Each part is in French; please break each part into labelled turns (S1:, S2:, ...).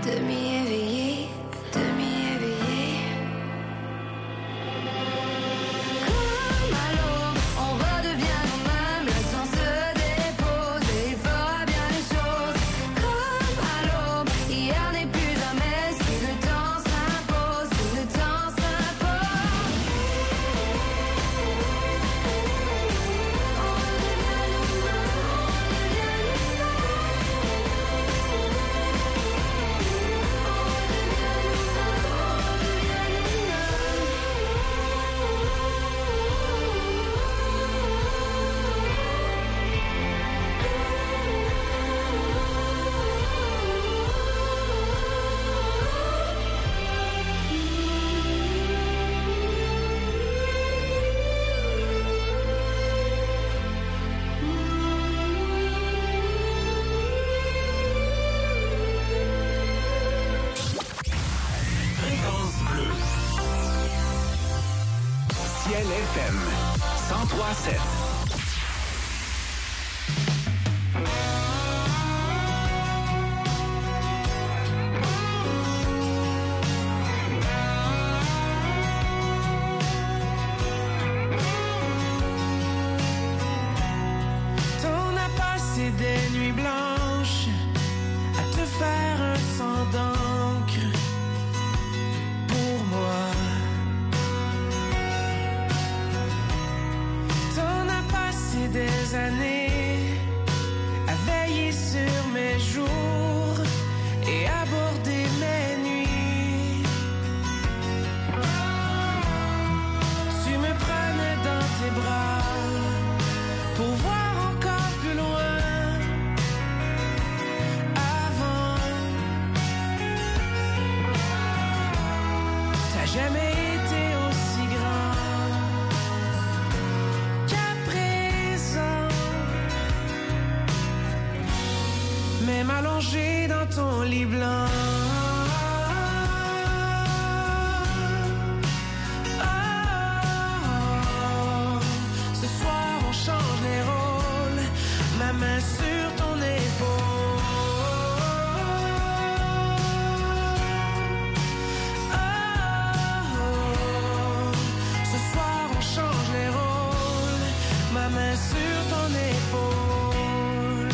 S1: demi éveillé, demi éveillé. Comme à l'aube, on redevient nous-mêmes, le temps se dépose et il fera bien les choses. Comme à l'aube, hier n'est plus jamais, si le temps s'impose, si le temps s'impose. On redevient nous-mêmes, on redevient
S2: Fréquence bleue. Ciel FM 103.7.
S3: T'en as passé des nuits blanches à te faire un sang d'encre pour moi. T'en as passé des années à veiller sur mes jours et aborder mes nuits. Tu me prenais dans tes bras pour voir encore plus loin. Avant, t'as jamais été aussi grand qu'à présent. Même allongé dans ton lit blanc. Ce soir on change les rôles, ma main sur ton épaule. Ce soir on change les rôles, ma main sur ton épaule.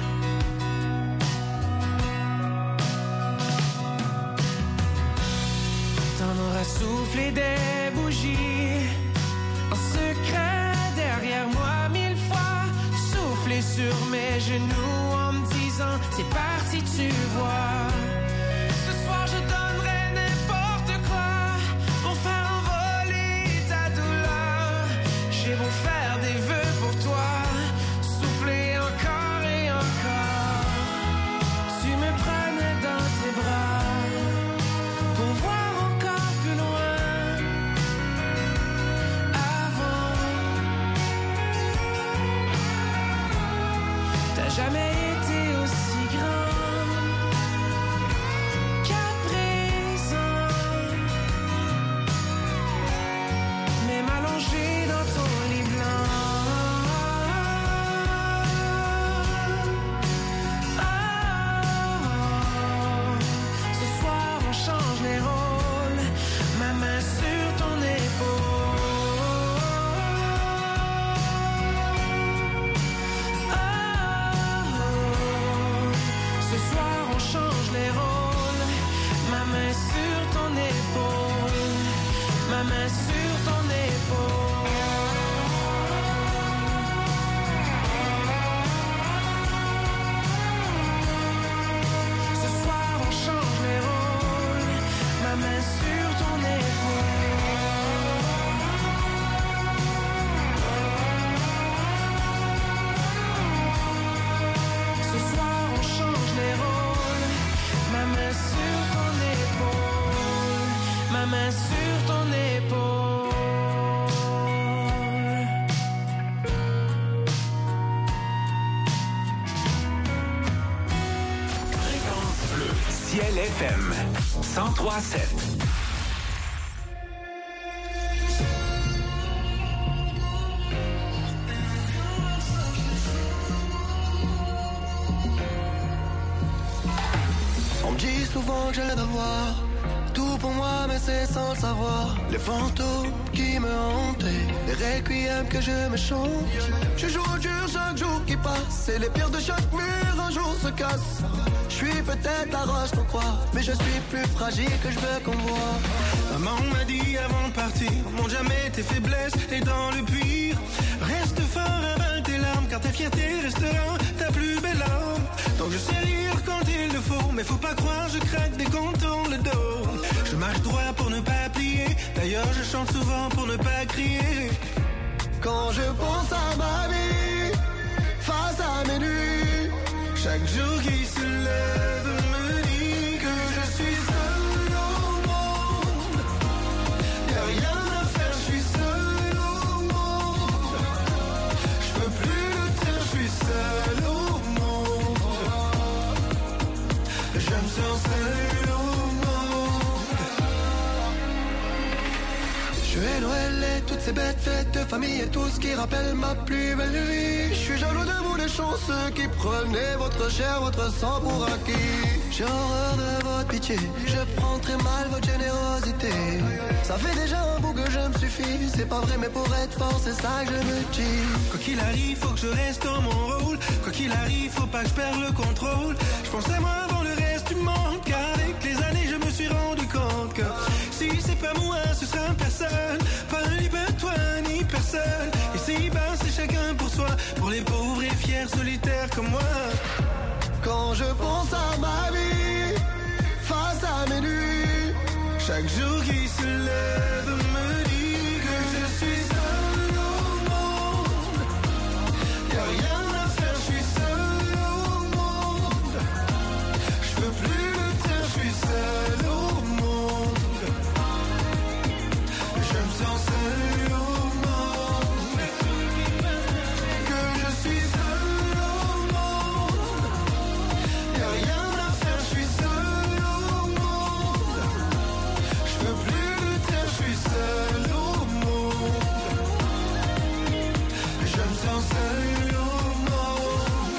S3: T'en auras soufflé des bougies en secret derrière moi 1000 fois, soufflé sur mes genoux en me disant c'est parti, tu vois. Ce soir je donnerai n'importe quoi pour faire envoler ta douleur. J'ai beau faire des vœux pour toi, souffler encore et encore. Tu me prenais dans tes bras pour voir encore plus loin. Avant, t'as jamais été aussi grand qu'à présent. Même allongé dans ton lit blanc. Ce soir on change les rôles, ma main sur ton épaule. Ce soir on change les rôles, ma main sur ton épaule, ma main sur ton épaule. Ce soir on change les rôles, ma main sur ton épaule. Ce soir on change les rôles, ma main sur ton épaule, ma main sur ton épaule.
S2: Fréquence bleue. Ciel FM 103.7.
S4: On me dit souvent que je viens d'avoir. Tout pour moi, mais c'est sans le savoir. Les fantômes qui me hantaient, les requiems que je me chante. Je joue au dur chaque jour qui passe, et les pierres de chaque mur un jour se cassent. Je suis peut-être la roche qu'on croit, mais je suis plus fragile que je veux qu'on voit.
S3: Maman m'a dit avant de partir, montre jamais tes faiblesses et dans le pire, reste fort, avale tes larmes, car ta fierté restera ta plus belle arme. Donc je sais rire quand il le faut, mais faut pas croire, je craque dès qu'on tourne le dos. Je marche droit pour ne pas plier, d'ailleurs je chante souvent pour ne pas crier.
S4: Quand je pense à ma vie, face à mes nuits,
S3: chaque jour qui se lève me dit que je suis seul au monde. Y'a rien à faire, je suis seul au monde. Je peux plus le taire, je suis seul au monde. Je me sens seul au monde.
S4: Je vais Noël et toutes ces bêtes fêtes de famille et tout ce qui rappelle ma plus belle vie. Je suis jaloux de vous les chanceux qui prenez votre chair, votre sang pour acquis. J'ai horreur de votre pitié, je prends très mal votre générosité. Ça fait déjà un bout que je me suffis, c'est pas vrai mais pour être fort c'est ça que je me dis.
S3: Quoi qu'il arrive, faut que je reste dans mon rôle. Quoi qu'il arrive, faut pas que je perde le contrôle. Je pense à moi avant le reste du monde, car avec les années je me suis rendu compte que si c'est pas moi, ce sera personne. Pas ni toi ni personne. Et si ben c'est chacun pour soi, pour les pauvres et fiers solitaires comme moi.
S4: Quand je pense à ma vie, face à mes nuits,
S3: chaque jour qui se lève me dit que je suis seul au monde. Y'a rien à faire, je suis seul au monde. Je peux plus le taire, je suis seul au monde. Je me sens seul au monde. Que je suis seul au monde. Y'a rien à faire, je suis seul au monde. Je peux plus le taire, je suis seul au monde. Je me sens seul au monde.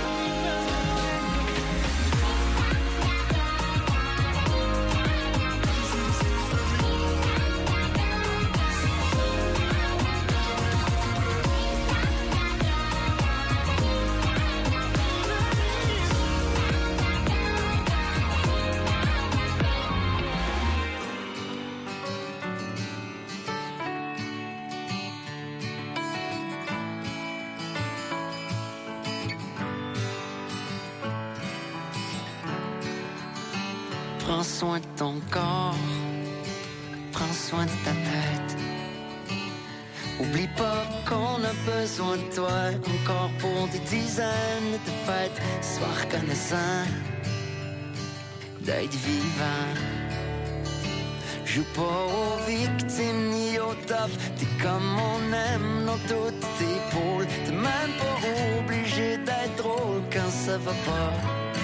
S5: Prends soin de ton corps, prends soin de ta tête. Oublie pas qu'on a besoin de toi encore pour des dizaines de fêtes. Sois reconnaissant d'être vivant. Joue pas aux victimes ni au top. T'es comme on aime dans toutes tes pôles. T'es même pas obligé d'être drôle quand ça va pas.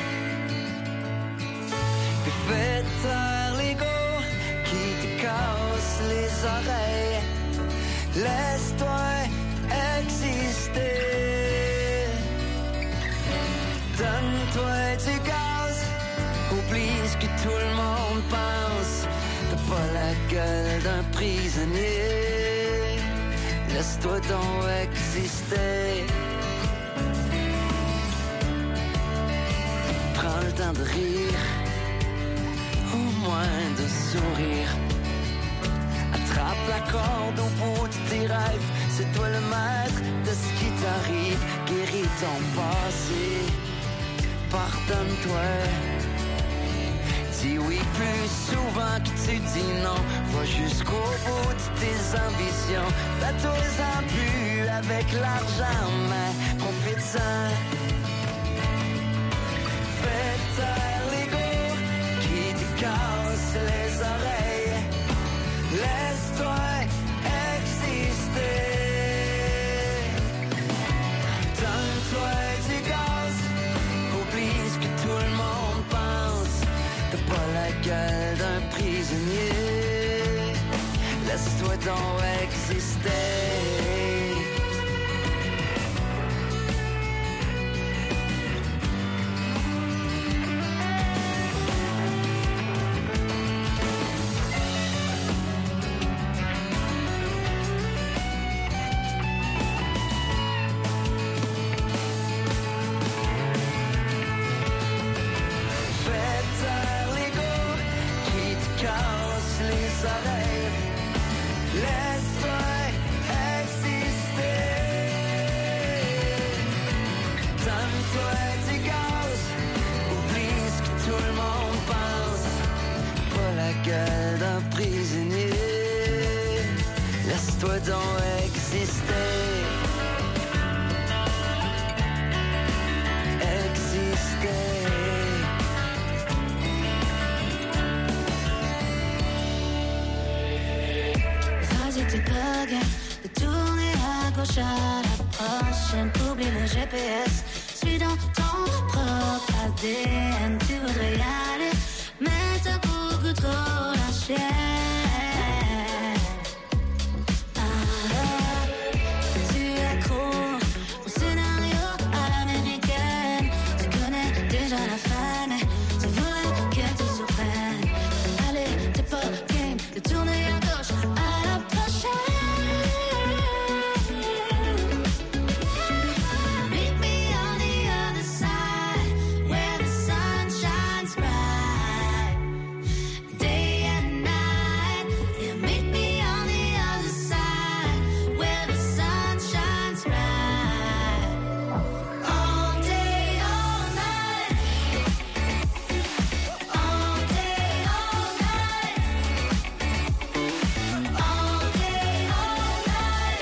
S5: Fais taire l'ego qui te casse les oreilles. Laisse-toi exister. Donne-toi du gaz. Oublie ce que tout le monde pense. T'as pas la gueule d'un prisonnier. Laisse-toi donc exister. Prends le temps de rire, au moins de sourire. Attrape la corde au bout de tes rêves. C'est toi le maître de ce qui t'arrive. Guéris ton passé, pardonne-toi. Dis oui plus souvent que tu dis non. Va jusqu'au bout de tes ambitions. Fais-toi-en plus avec l'argent, mais profite-en. Fais taire l'ego qui te casse les oreilles. Laisse-toi exister. Donne-toi du gaz. Oublie ce que tout le monde pense. T'as pas la gueule d'un prisonnier. Laisse-toi donc exister. s'arrête. Laisse-toi exister. Donne-toi tes gaz, oublie ce que tout le monde pense. Pas la gueule d'un prisonnier. Laisse-toi donc exister.
S1: Vas-y, t'es pas game de tourner à gauche à la prochaine. Oublie le GPS, suis dans ton propre ADN. Tu voudrais y aller, mais t'as beaucoup trop la chienne. Tu es accro au scénario à l'américaine. Tu connais déjà la fin, mais tu voudrais qu'elle te surprenne. Allez, t'es pas game de tourner à gauche à la prochaine. Meet me on the other side, where the sun shines bright, day and night. Yeah, meet me on the other side, where the sun shines bright, all day, all night, all day, all night, all day, all night,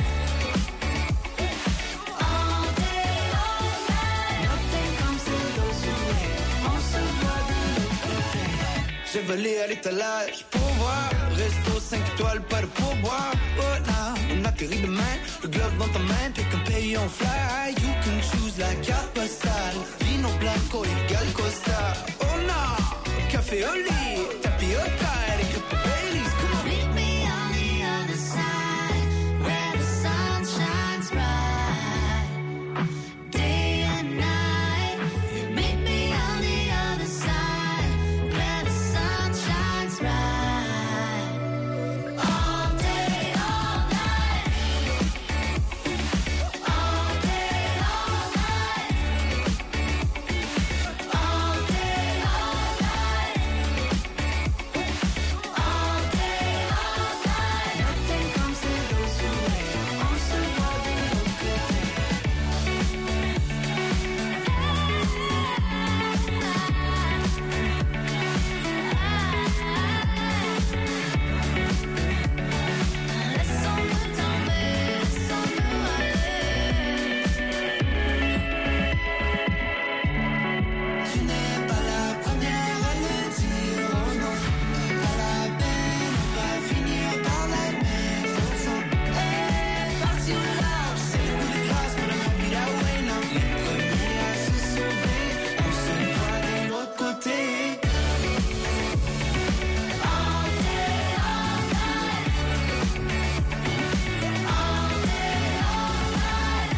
S1: all day, all night. Nothing comes to those who wait. On se voit de l'autre côté.
S3: J'ai volé à l'étalage pour voir. Resto 5 étoiles, pas de pourboire. Oh non, on atterrit demain. Le globe dans ta main, pick un pays on fly. You can choose la carte postale. Vino blanco égal Costa. Oh non, café au lit, tapis au tide, écrit pour Baileys. Come on.
S1: Meet me on the other side, where the sun shines bright, day and night. You meet me on the other side, where the sun shines bright, all day, all night, all day, all night, all day, all night, all day, all night. Nothing comes to those who wait. On se voit de l'autre côté. Laissons-nous tomber, laissons-nous aller.
S3: Tu n'es pas la première à le dire, oh non. Pas la peine, on va finir par l'aimer. Partir au large, c'est le coup de grâce pour la mort qu'il a ouais, non. Les premiers à se sauver, on se voit de l'autre côté.
S1: All day, all night, all day, all night,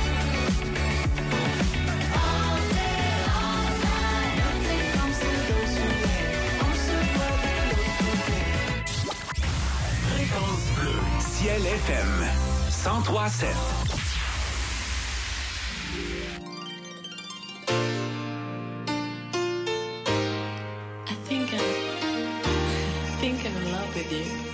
S1: all day, all night. Nothing comes to those who wait. On se voit de l'autre côté.
S2: Fréquence bleue, Ciel FM 103.7.
S6: I think I'm in love with you.